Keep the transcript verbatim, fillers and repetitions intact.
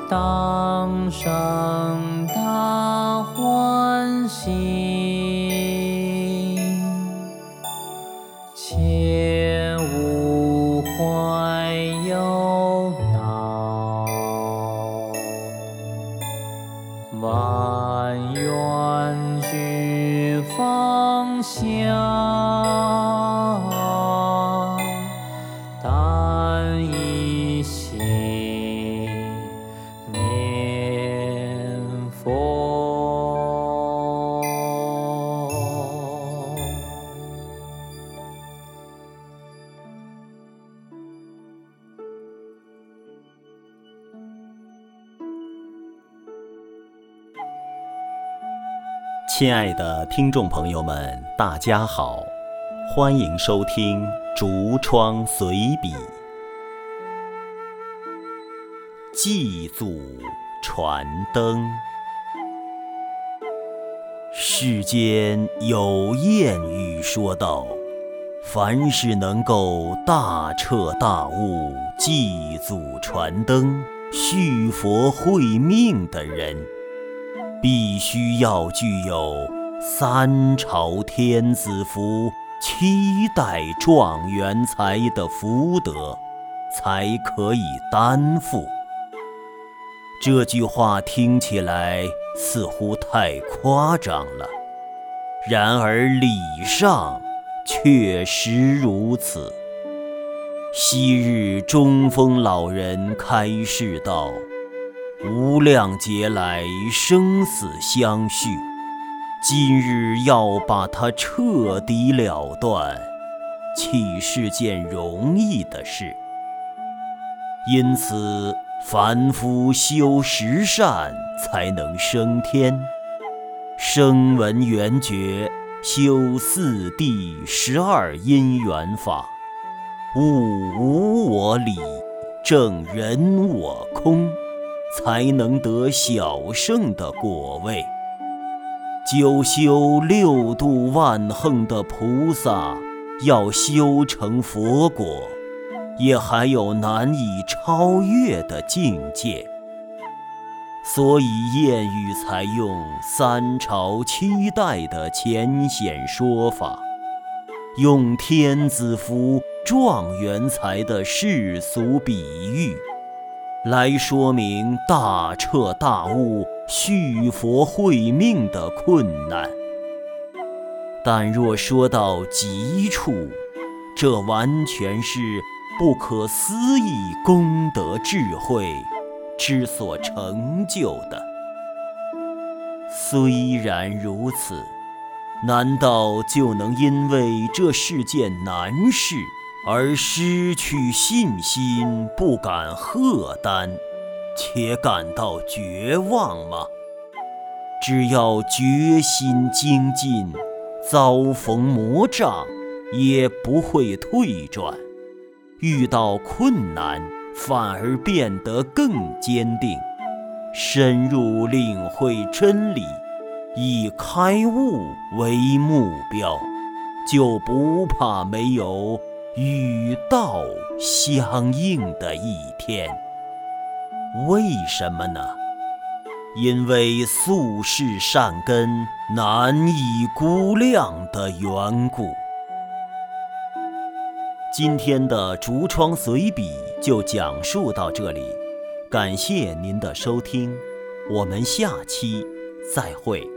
当生大欢喜，切勿怀忧恼，万愿俱放下，但一心念佛。 亲爱的听众朋友们，大家好，欢迎收听竹窗随笔。祭祖传灯。世间有谚语说道，凡是能够大彻大悟、祭祖传灯、续佛慧命的人，必须要具有三朝天子符、七代状元才的福德，才可以担负。这句话听起来似乎太夸张了，然而理上确实如此。昔日中峰老人开示道，无量劫来生死相续，今日要把它彻底了断，岂是件容易的事？因此凡夫修十善才能升天，声闻缘觉修四谛十二因缘法，悟无我理，证人我空，才能得小圣的果位。九修六度万行的菩萨要修成佛果，也还有难以超越的境界。所以谚语采用三朝七代的浅显说法，用天子符、状元才的世俗比喻来说明大彻大悟、续佛慧命的困难。但若说到极处，这完全是不可思议功德智慧之所成就的。虽然如此，难道就能因为这是件难事而失去信心，不敢荷担，且感到绝望吗？只要决心精进，遭逢魔障也不会退转，遇到困难反而变得更坚定，深入领会真理，以开悟为目标，就不怕没有与道相应的一天。为什么呢？因为宿世善根难以估量的缘故。今天的竹窗随笔就讲述到这里，感谢您的收听，我们下期再会。